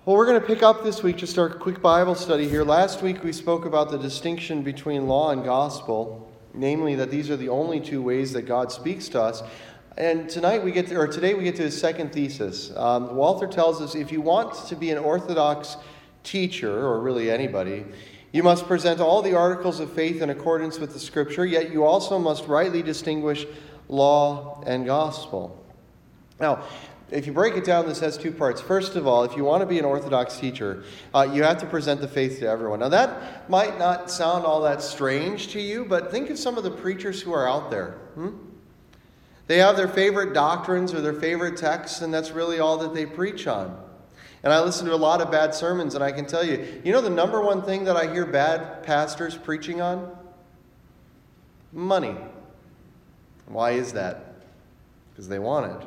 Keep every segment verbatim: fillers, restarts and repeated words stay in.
Well, we're going to pick up this week just our quick Bible study here. Last week we spoke about the distinction between law and gospel, namely that these are the only two ways that God speaks to us. And tonight we get to, or today we get to his second thesis. Um, Walther tells us if you want to be an orthodox teacher, or really anybody, you must present all the articles of faith in accordance with the Scripture, yet you also must rightly distinguish law and gospel. Now, if you break it down, this has two parts. First of all, if you want to be an orthodox teacher, uh, you have to present the faith to everyone. Now, that might not sound all that strange to you, but think of some of the preachers who are out there. Hmm? They have their favorite doctrines or their favorite texts, and that's really all that they preach on. And I listen to a lot of bad sermons, and I can tell you, you know the number one thing that I hear bad pastors preaching on? Money. Why is that? Because they want it.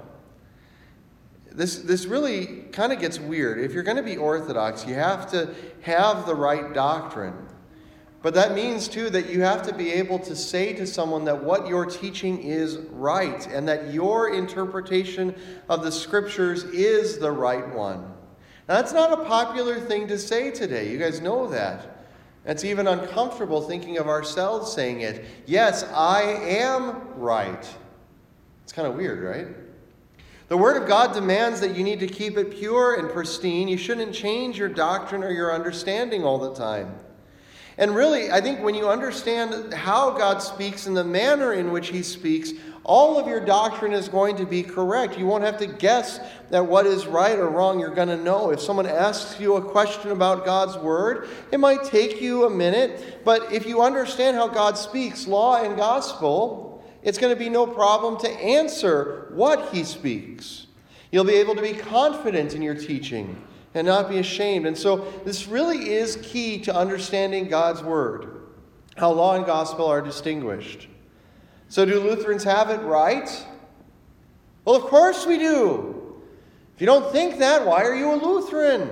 This this really kind of gets weird. If you're going to be orthodox, you have to have the right doctrine. But that means, too, that you have to be able to say to someone that what you're teaching is right and that your interpretation of the Scriptures is the right one. Now, that's not a popular thing to say today. You guys know that. It's even uncomfortable thinking of ourselves saying it. Yes, I am right. It's kind of weird, right? The Word of God demands that you need to keep it pure and pristine. You shouldn't change your doctrine or your understanding all the time. And really, I think when you understand how God speaks and the manner in which He speaks, all of your doctrine is going to be correct. You won't have to guess that what is right or wrong. You're going to know. If someone asks you a question about God's Word, it might take you a minute. But if you understand how God speaks, law and gospel, it's going to be no problem to answer what He speaks. You'll be able to be confident in your teaching and not be ashamed. And so this really is key to understanding God's Word, how law and gospel are distinguished. So do Lutherans have it right? Well, of course we do. If you don't think that, why are you a Lutheran?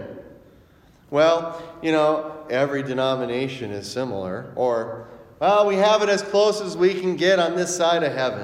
Well, you know, every denomination is similar. Or, well, we have it as close as we can get on this side of heaven.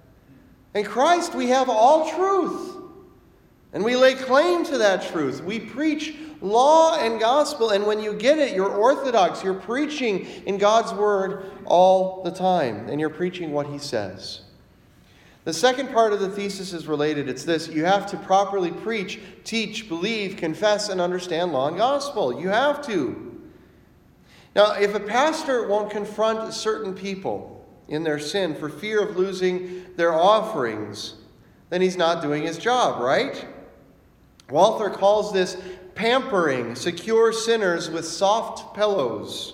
In Christ, we have all truth. And we lay claim to that truth. We preach law and gospel. And when you get it, you're orthodox. You're preaching in God's Word all the time. And you're preaching what He says. The second part of the thesis is related. It's this. You have to properly preach, teach, believe, confess, and understand law and gospel. You have to. Now, if a pastor won't confront certain people in their sin for fear of losing their offerings, then he's not doing his job, right? Walther calls this pampering secure sinners with soft pillows.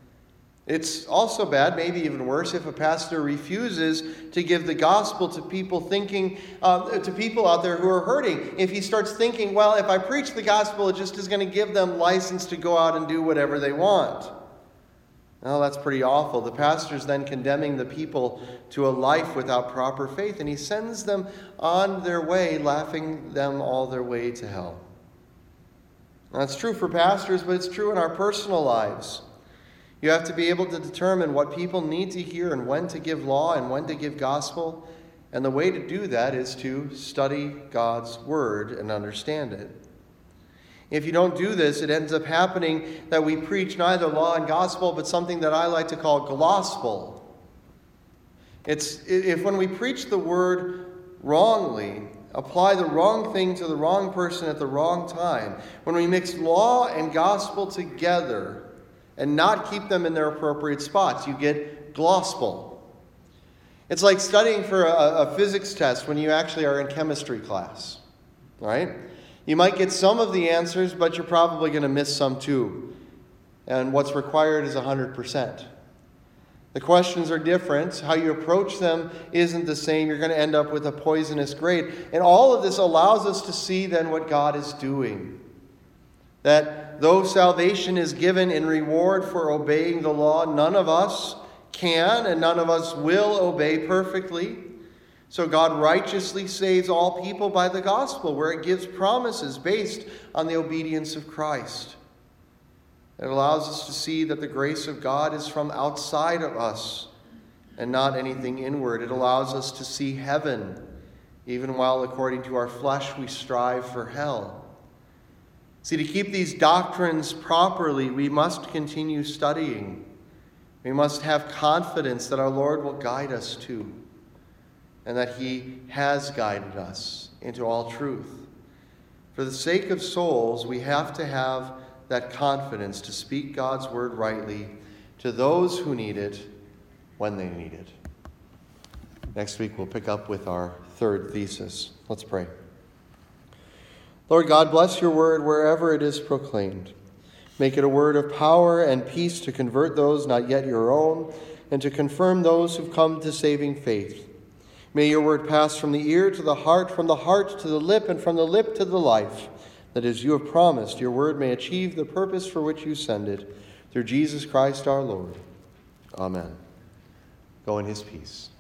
It's also bad, maybe even worse, if a pastor refuses to give the gospel to people thinking, uh, to people out there who are hurting. If he starts thinking, well, if I preach the gospel, it just is going to give them license to go out and do whatever they want. Well, that's pretty awful. The pastor's then condemning the people to a life without proper faith, and he sends them on their way, laughing them all their way to hell. Now, that's true for pastors, but it's true in our personal lives. You have to be able to determine what people need to hear and when to give law and when to give gospel. And the way to do that is to study God's Word and understand it. If you don't do this, it ends up happening that we preach neither law and gospel, but something that I like to call glospel. It's if when we preach the word wrongly, apply the wrong thing to the wrong person at the wrong time, when we mix law and gospel together and not keep them in their appropriate spots, you get glospel. It's like studying for a, a physics test when you actually are in chemistry class, right? You might get some of the answers, but you're probably going to miss some too. And what's required is one hundred percent. The questions are different. How you approach them isn't the same. You're going to end up with a poisonous grade. And all of this allows us to see then what God is doing. That though salvation is given in reward for obeying the law, none of us can and none of us will obey perfectly. So God righteously saves all people by the gospel, where it gives promises based on the obedience of Christ. It allows us to see that the grace of God is from outside of us and not anything inward. It allows us to see heaven, even while according to our flesh we strive for hell. See, to keep these doctrines properly, we must continue studying. We must have confidence that our Lord will guide us to, and that he has guided us into all truth. For the sake of souls, we have to have that confidence to speak God's word rightly to those who need it when they need it. Next week, we'll pick up with our third thesis. Let's pray. Lord God, bless your word wherever it is proclaimed. Make it a word of power and peace to convert those not yet your own, and to confirm those who've come to saving faith. May your word pass from the ear to the heart, from the heart to the lip, and from the lip to the life, that as you have promised, your word may achieve the purpose for which you send it, through Jesus Christ our Lord. Amen. Go in his peace.